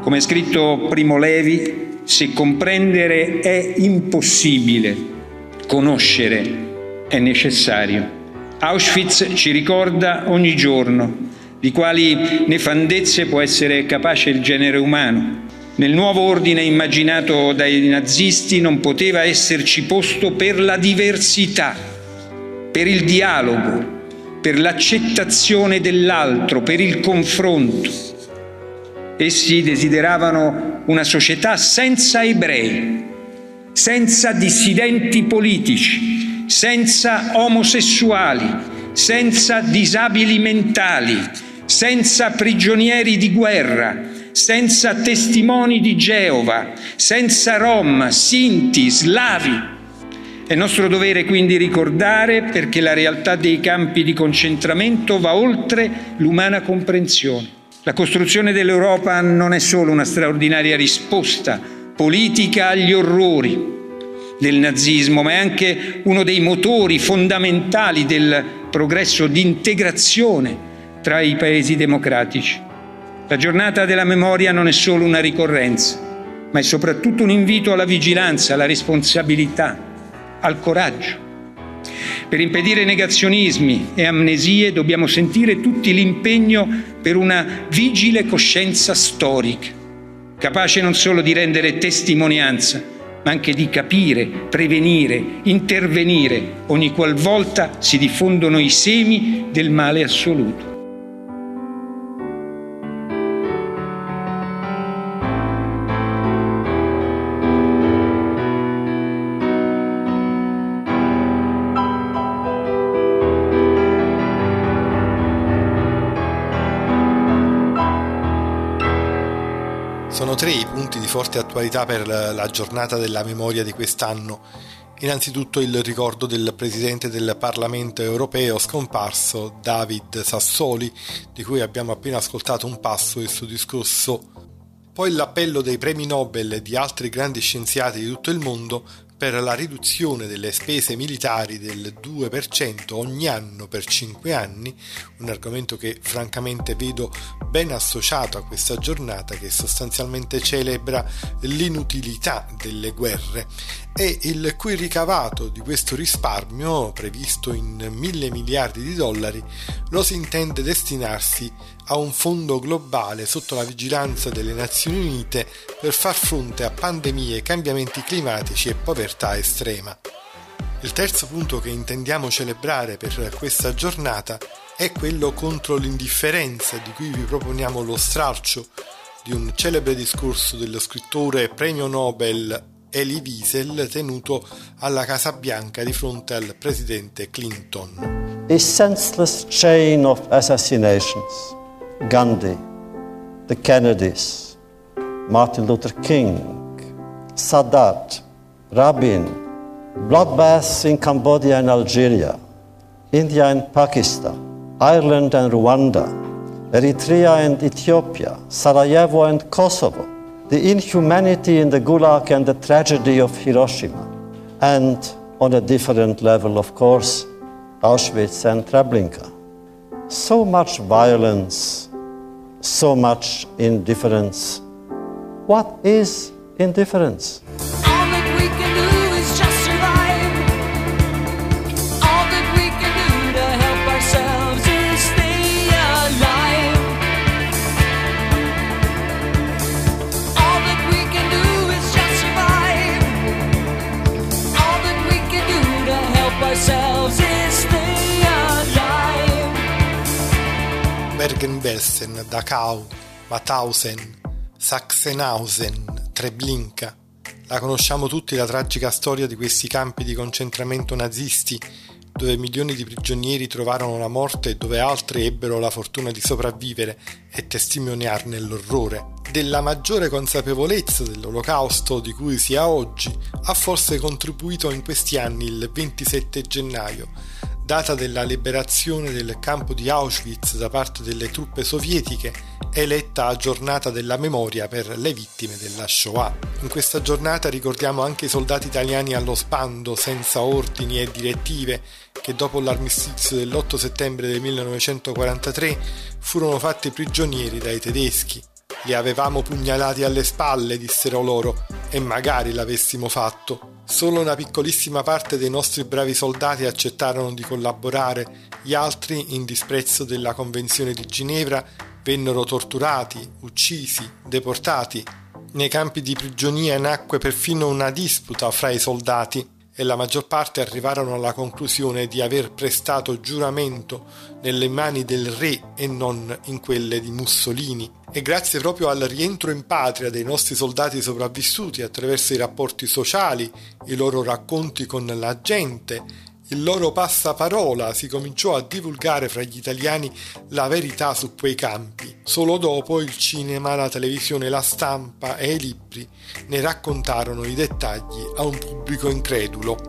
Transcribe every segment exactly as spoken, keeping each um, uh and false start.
Come ha scritto Primo Levi, se comprendere è impossibile, conoscere è necessario. Auschwitz ci ricorda ogni giorno di quali nefandezze può essere capace il genere umano. Nel nuovo ordine immaginato dai nazisti non poteva esserci posto per la diversità, per il dialogo, per l'accettazione dell'altro, per il confronto. Essi desideravano una società senza ebrei, senza dissidenti politici, senza omosessuali, senza disabili mentali, senza prigionieri di guerra, senza testimoni di Geova, senza Rom, Sinti, Slavi. È nostro dovere quindi ricordare, perché la realtà dei campi di concentramento va oltre l'umana comprensione. La costruzione dell'Europa non è solo una straordinaria risposta politica agli orrori del nazismo, ma è anche uno dei motori fondamentali del progresso di integrazione tra i paesi democratici. La giornata della memoria non è solo una ricorrenza, ma è soprattutto un invito alla vigilanza, alla responsabilità, al coraggio. Per impedire negazionismi e amnesie dobbiamo sentire tutti l'impegno per una vigile coscienza storica, capace non solo di rendere testimonianza, ma anche di capire, prevenire, intervenire ogni qualvolta si diffondono i semi del male assoluto. Sono tre i punti di forte attualità per la giornata della memoria di quest'anno. Innanzitutto il ricordo del presidente del Parlamento europeo scomparso, David Sassoli, di cui abbiamo appena ascoltato un passo del suo discorso. Poi l'appello dei premi Nobel e di altri grandi scienziati di tutto il mondo per la riduzione delle spese militari del due per cento ogni anno per cinque anni, un argomento che francamente vedo ben associato a questa giornata che sostanzialmente celebra l'inutilità delle guerre, e il cui ricavato di questo risparmio, previsto in mille miliardi di dollari, lo si intende destinarsi a un fondo globale sotto la vigilanza delle Nazioni Unite per far fronte a pandemie, cambiamenti climatici e povertà estrema. Il terzo punto che intendiamo celebrare per questa giornata è quello contro l'indifferenza, di cui vi proponiamo lo stralcio di un celebre discorso dello scrittore premio Nobel Elie Wiesel tenuto alla Casa Bianca di fronte al presidente Clinton. A senseless chain of assassinations. Gandhi, the Kennedys, Martin Luther King, Sadat, Rabin, bloodbaths in Cambodia and Algeria, India and Pakistan, Ireland and Rwanda, Eritrea and Ethiopia, Sarajevo and Kosovo, the inhumanity in the Gulag and the tragedy of Hiroshima, and on a different level, of course, Auschwitz and Treblinka. So much violence, so much indifference. What is indifference? All that we can do is just survive. All that we can do to help ourselves is stay alive. All that we can do is just survive. All that we can do to help ourselves is stay alive. Bergen-Belsen, Dachau, Mauthausen, Sachsenhausen, Treblinka. La conosciamo tutti la tragica storia di questi campi di concentramento nazisti, dove milioni di prigionieri trovarono la morte e dove altri ebbero la fortuna di sopravvivere e testimoniarne l'orrore. Della maggiore consapevolezza dell'Olocausto di cui si ha oggi ha forse contribuito in questi anni il ventisette gennaio, data della liberazione del campo di Auschwitz da parte delle truppe sovietiche, eletta a giornata della memoria per le vittime della Shoah. In questa giornata ricordiamo anche i soldati italiani allo sbando, senza ordini e direttive, che dopo l'armistizio dell'otto settembre del millenovecentoquarantatré furono fatti prigionieri dai tedeschi. Li avevamo pugnalati alle spalle, dissero loro, e magari l'avessimo fatto. Solo una piccolissima parte dei nostri bravi soldati accettarono di collaborare, gli altri, in disprezzo della Convenzione di Ginevra, vennero torturati, uccisi, deportati. Nei campi di prigionia nacque perfino una disputa fra i soldati e la maggior parte arrivarono alla conclusione di aver prestato giuramento nelle mani del re e non in quelle di Mussolini. E grazie proprio al rientro in patria dei nostri soldati sopravvissuti, attraverso i rapporti sociali, i loro racconti con la gente, il loro passaparola, si cominciò a divulgare fra gli italiani la verità su quei campi. Solo dopo il cinema, la televisione, la stampa e i libri ne raccontarono i dettagli a un pubblico incredulo.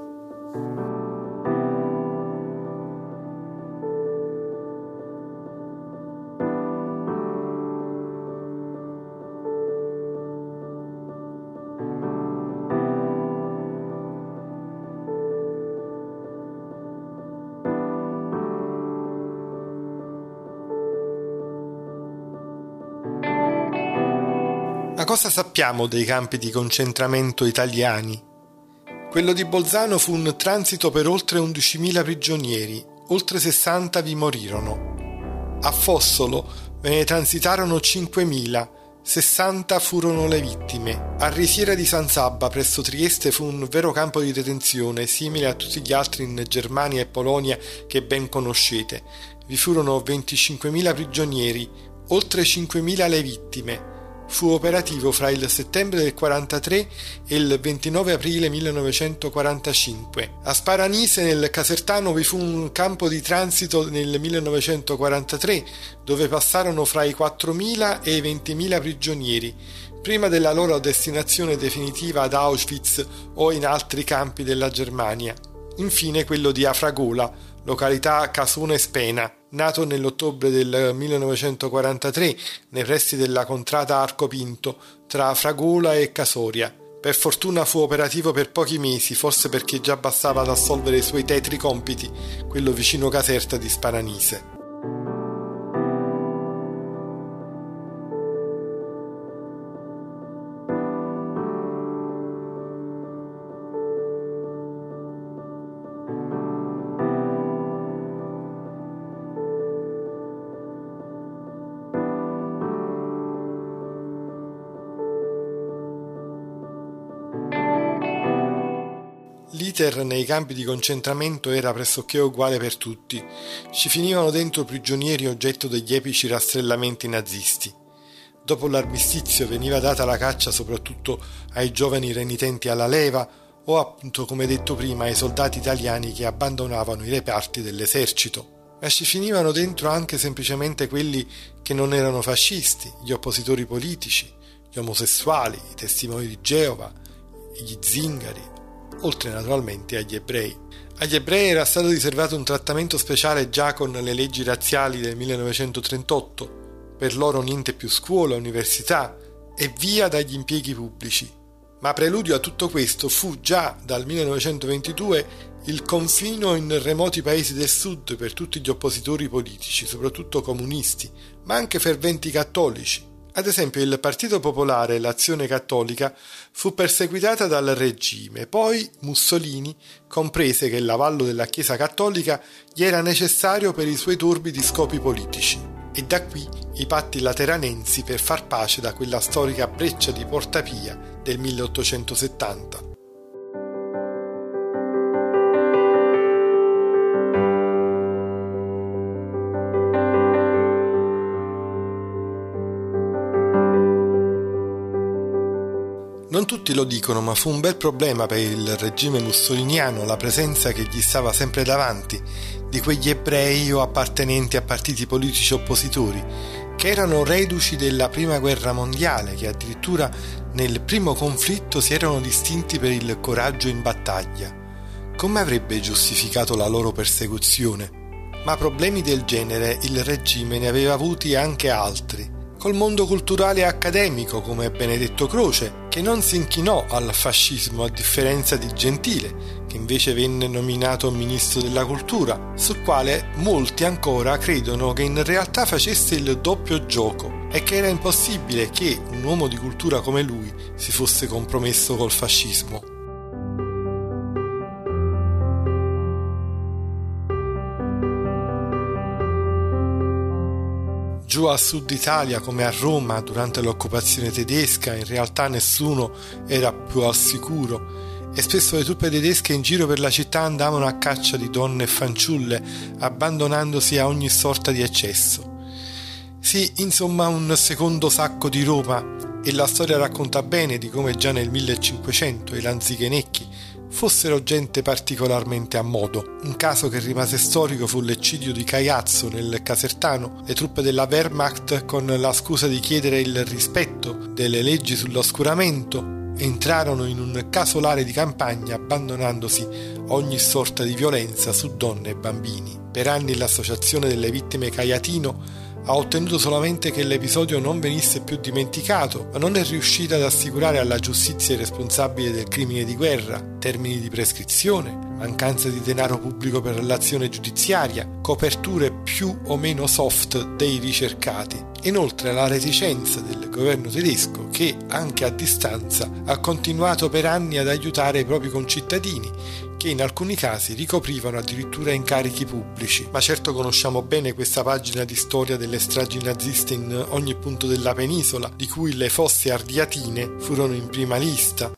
Ma cosa sappiamo dei campi di concentramento italiani? Quello di Bolzano fu un transito per oltre undicimila prigionieri, oltre sessanta vi morirono. A Fossolo ve ne transitarono cinquemila, sessanta furono le vittime. A Risiera di San Sabba, presso Trieste, fu un vero campo di detenzione, simile a tutti gli altri in Germania e Polonia che ben conoscete. Vi furono venticinquemila prigionieri, oltre cinquemila le vittime. Fu operativo fra il settembre del quarantatré e il ventinove aprile millenovecentoquarantacinque. A Sparanise, nel Casertano, vi fu un campo di transito nel millenovecentoquarantatré, dove passarono fra i quattromila e i ventimila prigionieri, prima della loro destinazione definitiva ad Auschwitz o in altri campi della Germania. Infine quello di Afragola, località Casone Spena, nato nell'ottobre del millenovecentoquarantatré nei pressi della contrada Arcopinto tra Afragola e Casoria. Per fortuna fu operativo per pochi mesi, forse perché già bastava ad assolvere i suoi tetri compiti, quello vicino Caserta di Sparanise. L'iter nei campi di concentramento era pressoché uguale per tutti. Ci finivano dentro prigionieri oggetto degli epici rastrellamenti nazisti. Dopo l'armistizio veniva data la caccia soprattutto ai giovani renitenti alla leva o, appunto, come detto prima, ai soldati italiani che abbandonavano i reparti dell'esercito. Ma ci finivano dentro anche semplicemente quelli che non erano fascisti, gli oppositori politici, gli omosessuali, i testimoni di Geova, gli zingari, oltre naturalmente agli ebrei. Agli ebrei era stato riservato un trattamento speciale già con le leggi razziali del millenovecentotrentotto, per loro niente più scuola, università e via dagli impieghi pubblici. Ma preludio a tutto questo fu già dal millenovecentoventidue il confino in remoti paesi del sud per tutti gli oppositori politici, soprattutto comunisti, ma anche ferventi cattolici. Ad esempio il Partito Popolare e l'Azione Cattolica fu perseguitata dal regime, poi Mussolini comprese che l'avallo della Chiesa Cattolica gli era necessario per i suoi torbidi scopi politici. E da qui i patti lateranensi per far pace da quella storica breccia di Porta Pia del milleottocentosettanta. Non tutti lo dicono, ma fu un bel problema per il regime mussoliniano la presenza che gli stava sempre davanti di quegli ebrei o appartenenti a partiti politici oppositori, che erano reduci della Prima Guerra Mondiale, che addirittura nel primo conflitto si erano distinti per il coraggio in battaglia. Come avrebbe giustificato la loro persecuzione? Ma problemi del genere il regime ne aveva avuti anche altri. Col mondo culturale e accademico come Benedetto Croce, che non si inchinò al fascismo a differenza di Gentile, che invece venne nominato ministro della cultura, sul quale molti ancora credono che in realtà facesse il doppio gioco. e che era impossibile che un uomo di cultura come lui si fosse compromesso col fascismo. Giù a sud Italia, come a Roma durante l'occupazione tedesca, in realtà nessuno era più al sicuro e spesso le truppe tedesche in giro per la città andavano a caccia di donne e fanciulle, abbandonandosi a ogni sorta di eccesso. Sì, insomma, un secondo sacco di Roma, e la storia racconta bene di come già nel millecinquecento i lanzichenecchi fossero gente particolarmente a modo. Un caso che rimase storico fu l'eccidio di Caiazzo nel Casertano. Le truppe della Wehrmacht, con la scusa di chiedere il rispetto delle leggi sull'oscuramento, entrarono in un casolare di campagna abbandonandosi ogni sorta di violenza su donne e bambini. Per anni l'Associazione delle Vittime Caiatino ha ottenuto solamente che l'episodio non venisse più dimenticato, ma non è riuscita ad assicurare alla giustizia i responsabili del crimine di guerra, termini di prescrizione, mancanza di denaro pubblico per l'azione giudiziaria, coperture più o meno soft dei ricercati. Inoltre la reticenza del governo tedesco che, anche a distanza, ha continuato per anni ad aiutare i propri concittadini, che in alcuni casi ricoprivano addirittura incarichi pubblici. Ma certo conosciamo bene questa pagina di storia delle stragi naziste in ogni punto della penisola, di cui le fosse ardiatine furono in prima lista.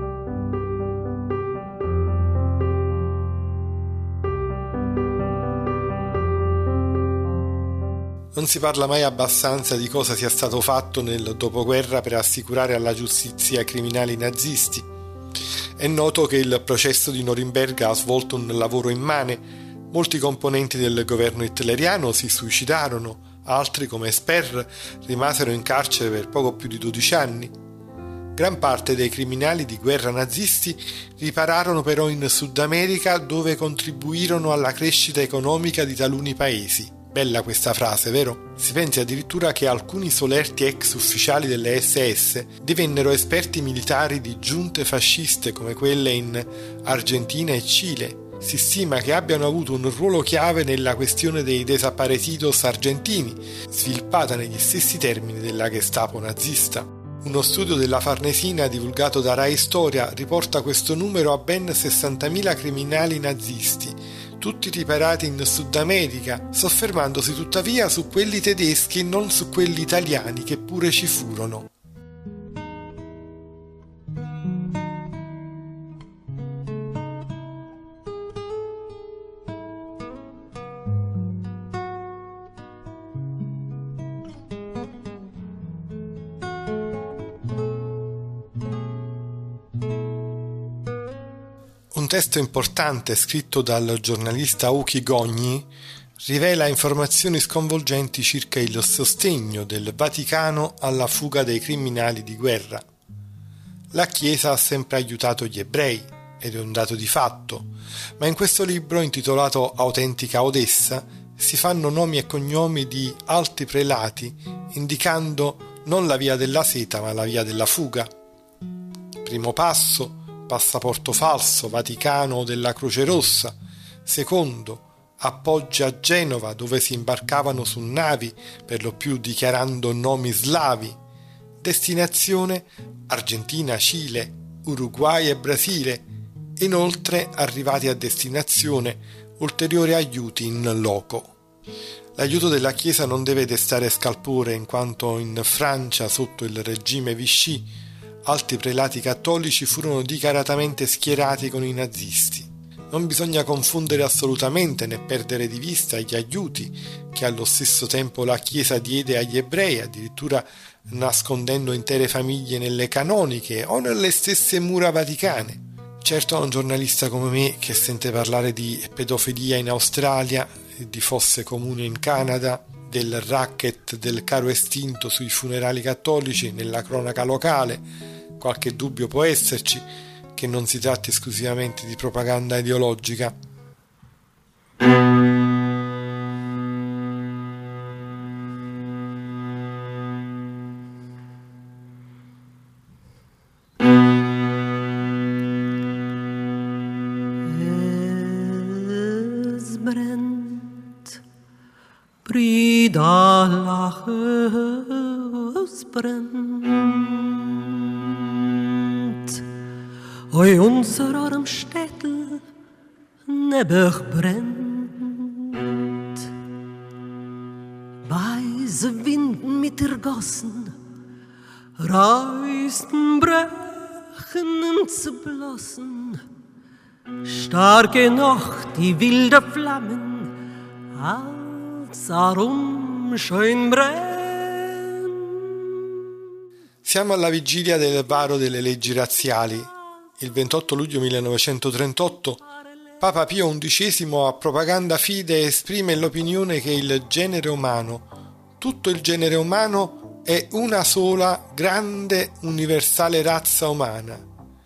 Non si parla mai abbastanza di cosa sia stato fatto nel dopoguerra per assicurare alla giustizia i criminali nazisti. È noto che il processo di Norimberga ha svolto un lavoro immane. Molti componenti del governo hitleriano si suicidarono, altri come Sper rimasero in carcere per poco più di dodici anni. Gran parte dei criminali di guerra nazisti ripararono però in Sud America, dove contribuirono alla crescita economica di taluni paesi. Bella questa frase, vero? Si pensi addirittura che alcuni solerti ex ufficiali delle esse esse divennero esperti militari di giunte fasciste come quelle in Argentina e Cile. Si stima che abbiano avuto un ruolo chiave nella questione dei desaparecidos argentini, sviluppata negli stessi termini della Gestapo nazista. Uno studio della Farnesina divulgato da Rai Storia riporta questo numero a ben sessantamila criminali nazisti, tutti riparati in Sud America, soffermandosi tuttavia su quelli tedeschi e non su quelli italiani, che pure ci furono. Un testo importante scritto dal giornalista Uki Gogni rivela informazioni sconvolgenti circa il sostegno del Vaticano alla fuga dei criminali di guerra. La Chiesa ha sempre aiutato gli ebrei, ed è un dato di fatto, ma in questo libro, intitolato Autentica Odessa, si fanno nomi e cognomi di alti prelati, indicando non la via della seta ma la via della fuga. Primo passo: passaporto falso, Vaticano o della Croce Rossa. Secondo, appoggi a Genova, dove si imbarcavano su navi, per lo più dichiarando nomi slavi. Destinazione: Argentina, Cile, Uruguay e Brasile. Inoltre, arrivati a destinazione, ulteriori aiuti in loco. L'aiuto della Chiesa non deve destare scalpore, in quanto in Francia, sotto il regime Vichy, alti prelati cattolici furono dichiaratamente schierati con i nazisti. Non bisogna confondere assolutamente né perdere di vista gli aiuti che allo stesso tempo la Chiesa diede agli ebrei, addirittura nascondendo intere famiglie nelle canoniche o nelle stesse mura vaticane. Certo, a un giornalista come me, che sente parlare di pedofilia in Australia, di fosse comuni in Canada, del racket del caro estinto sui funerali cattolici nella cronaca locale, qualche dubbio può esserci che non si tratti esclusivamente di propaganda ideologica. Es brennt, Brüder lachen, brennt. Oi, unser arm Städtel nebach brennt. Weiße Winden mit ergossen, reißen, brechen und zerblossen. Starke Nacht, die wilde Flammen, als arum schön brennt. Siamo alla vigilia del varo delle leggi razziali. Il ventotto luglio millenovecentotrentotto Papa Pio undicesimo a Propaganda Fide esprime l'opinione che il genere umano, tutto il genere umano, è una sola grande universale razza umana.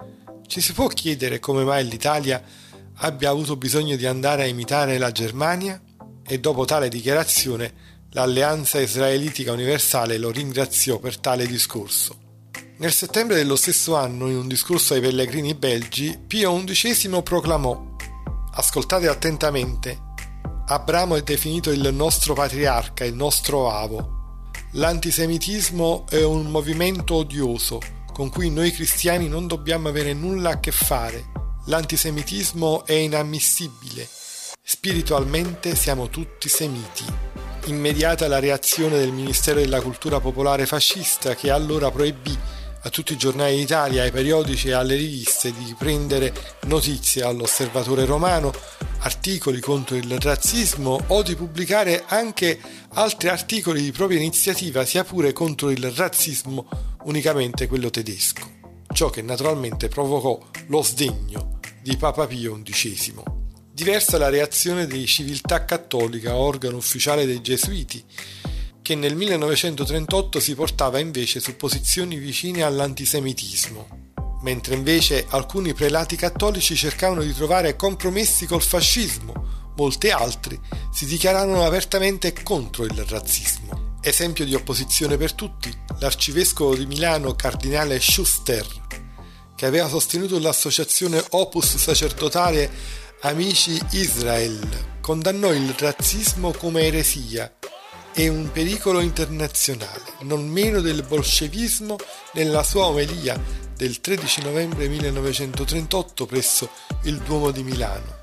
Ci si può chiedere come mai l'Italia abbia avuto bisogno di andare a imitare la Germania? E dopo tale dichiarazione l'Alleanza Israelitica Universale lo ringraziò per tale discorso. Nel settembre dello stesso anno, in un discorso ai pellegrini belgi, Pio undicesimo proclamò: ascoltate attentamente, Abramo è definito il nostro patriarca, il nostro avo. L'antisemitismo è un movimento odioso con cui noi cristiani non dobbiamo avere nulla a che fare. L'antisemitismo è inammissibile. Spiritualmente siamo tutti semiti. Immediata la reazione del Ministero della Cultura Popolare fascista, che allora proibì a tutti i giornali d'Italia, ai periodici e alle riviste di prendere notizie all'Osservatore Romano, articoli contro il razzismo o di pubblicare anche altri articoli di propria iniziativa, sia pure contro il razzismo, unicamente quello tedesco. Ciò che naturalmente provocò lo sdegno di Papa Pio undicesimo. Diversa la reazione di Civiltà Cattolica, organo ufficiale dei Gesuiti, che nel millenovecentotrentotto si portava invece su posizioni vicine all'antisemitismo, mentre invece alcuni prelati cattolici cercavano di trovare compromessi col fascismo, molti altri si dichiararono apertamente contro il razzismo. Esempio di opposizione per tutti, l'arcivescovo di Milano cardinale Schuster, che aveva sostenuto l'associazione Opus Sacerdotale Amici Israel, condannò il razzismo come eresia e un pericolo internazionale, non meno del bolscevismo, nella sua omelia del tredici novembre millenovecentotrentotto presso il Duomo di Milano.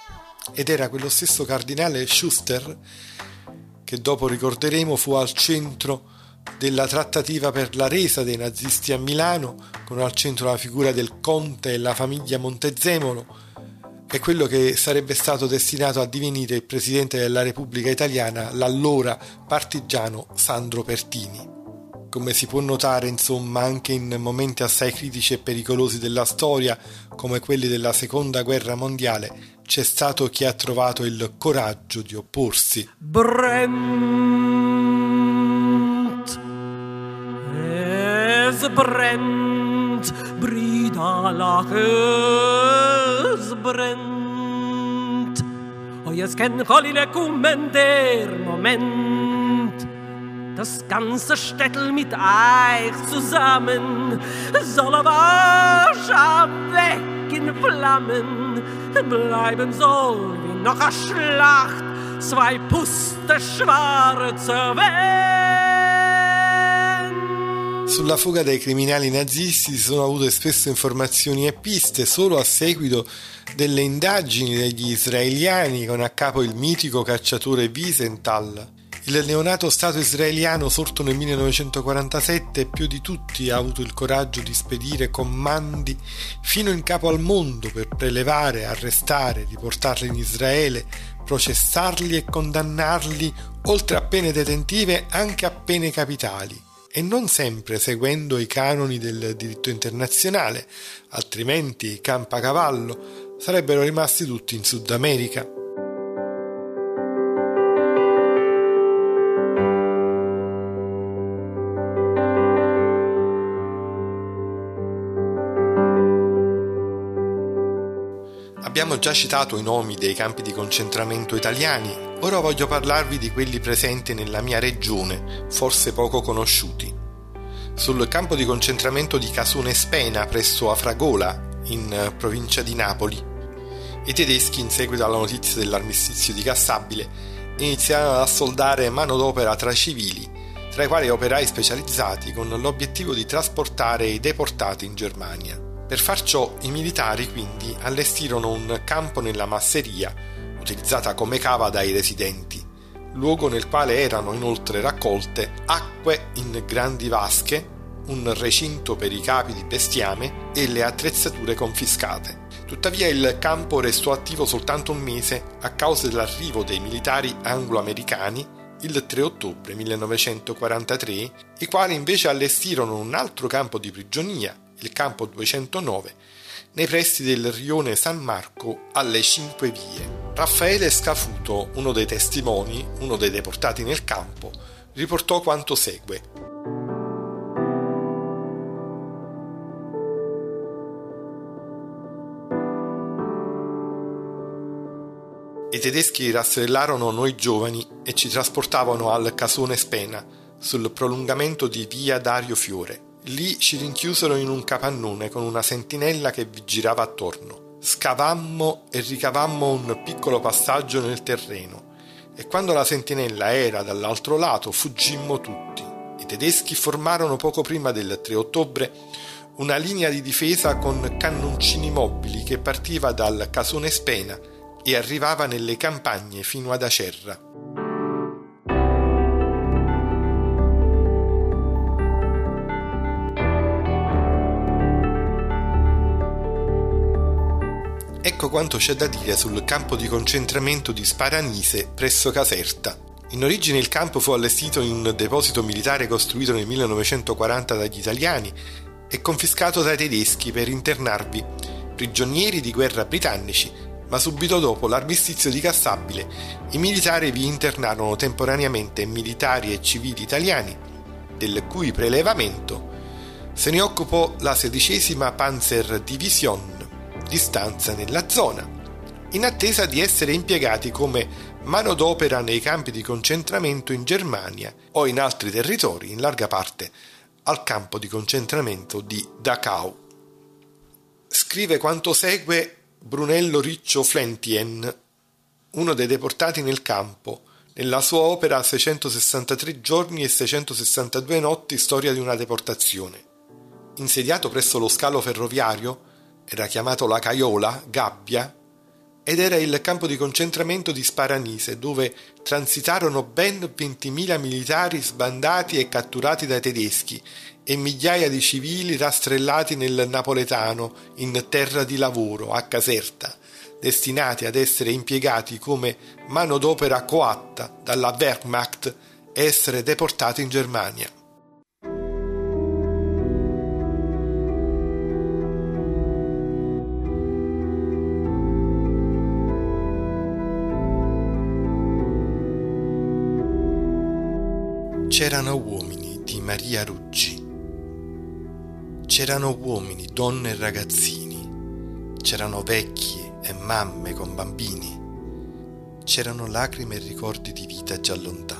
Ed era quello stesso cardinale Schuster che, dopo ricorderemo, fu al centro della trattativa per la resa dei nazisti a Milano, con al centro la figura del conte e la famiglia Montezemolo, e quello che sarebbe stato destinato a divenire il presidente della Repubblica Italiana, l'allora partigiano Sandro Pertini. Come si può notare, insomma, anche in momenti assai critici e pericolosi della storia, come quelli della Seconda Guerra Mondiale, c'è stato chi ha trovato il coraggio di opporsi. Brennt, es brennt, Brida laches brennt. Oh, jetzt kann Choline kommen der Moment, das ganze Städtel mit euch zusammen soll aber weg in Flammen bleiben soll wie noch a Schlacht, zwei Puste schwarze Wände. Sulla fuga dei criminali nazisti si sono avute spesso informazioni e piste solo a seguito delle indagini degli israeliani, con a capo il mitico cacciatore Wiesenthal. Il neonato Stato israeliano, sorto nel millenovecentoquarantasette, più di tutti ha avuto il coraggio di spedire commandi fino in capo al mondo per prelevare, arrestare, riportarli in Israele, processarli e condannarli, oltre a pene detentive, anche a pene capitali. E non sempre seguendo i canoni del diritto internazionale, altrimenti Campacavallo sarebbero rimasti tutti in Sud America. Abbiamo già citato i nomi dei campi di concentramento italiani, ora voglio parlarvi di quelli presenti nella mia regione, forse poco conosciuti. Sul campo di concentramento di Casone Spena, presso Afragola, in provincia di Napoli, i tedeschi, in seguito alla notizia dell'armistizio di Cassabile, iniziarono ad assoldare manodopera tra civili, tra i quali operai specializzati con l'obiettivo di trasportare i deportati in Germania. Per far ciò, i militari quindi allestirono un campo nella masseria, utilizzata come cava dai residenti, luogo nel quale erano inoltre raccolte acque in grandi vasche, un recinto per i capi di bestiame e le attrezzature confiscate. Tuttavia il campo restò attivo soltanto un mese a causa dell'arrivo dei militari anglo-americani il tre ottobre millenovecentoquarantatré, i quali invece allestirono un altro campo di prigionia, il campo duecentonove, nei pressi del rione San Marco alle Cinque Vie. Raffaele Scafuto, uno dei testimoni, uno dei deportati nel campo, riportò quanto segue. I tedeschi rastrellarono noi giovani e ci trasportavano al Casone Spena, sul prolungamento di via Dario Fiore. Lì ci rinchiusero in un capannone con una sentinella che vi girava attorno. Scavammo e ricavammo un piccolo passaggio nel terreno e quando la sentinella era dall'altro lato fuggimmo tutti. I tedeschi formarono poco prima del tre ottobre una linea di difesa con cannoncini mobili che partiva dal Casone Spena e arrivava nelle campagne fino ad Acerra. Ecco quanto c'è da dire sul campo di concentramento di Sparanise presso Caserta. In origine il campo fu allestito in un deposito militare costruito nel millenovecentoquaranta dagli italiani e confiscato dai tedeschi per internarvi prigionieri di guerra britannici, ma subito dopo l'armistizio di Cassabile i militari vi internarono temporaneamente militari e civili italiani, del cui prelevamento se ne occupò la sedicesima Panzerdivision di stanza nella zona, in attesa di essere impiegati come manodopera nei campi di concentramento in Germania o in altri territori, in larga parte al campo di concentramento di Dachau. Scrive quanto segue Brunello Riccio Flentien, uno dei deportati nel campo, nella sua opera seicentosessantatré giorni e seicentosessantadue notti, storia di una deportazione. Insediato presso lo scalo ferroviario, era chiamato La Caiola, Gabbia, ed era il campo di concentramento di Sparanise, dove transitarono ben ventimila militari sbandati e catturati dai tedeschi e migliaia di civili rastrellati nel napoletano in terra di lavoro a Caserta, destinati ad essere impiegati come manodopera coatta dalla Wehrmacht e essere deportati in Germania. C'erano uomini di Maria Ruggi. C'erano uomini, donne e ragazzini. C'erano vecchi e mamme con bambini. C'erano lacrime e ricordi di vita già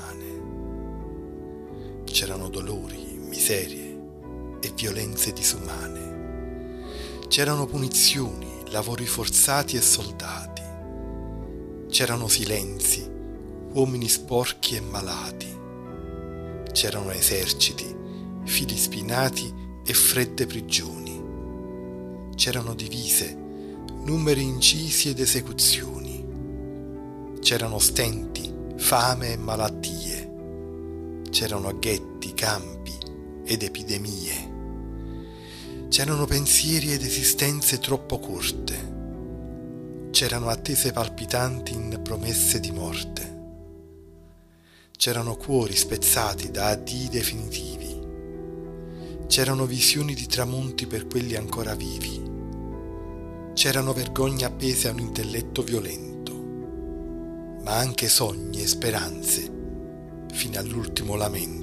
lontane. C'erano dolori, miserie e violenze disumane. C'erano punizioni, lavori forzati e soldati. C'erano silenzi, uomini sporchi e malati. C'erano eserciti, fili spinati e fredde prigioni. C'erano divise, numeri incisi ed esecuzioni. C'erano stenti, fame e malattie. C'erano ghetti, campi ed epidemie. C'erano pensieri ed esistenze troppo corte. C'erano attese palpitanti in promesse di morte. C'erano cuori spezzati da addii definitivi. C'erano visioni di tramonti per quelli ancora vivi. C'erano vergogne appese a un intelletto violento, ma anche sogni e speranze fino all'ultimo lamento.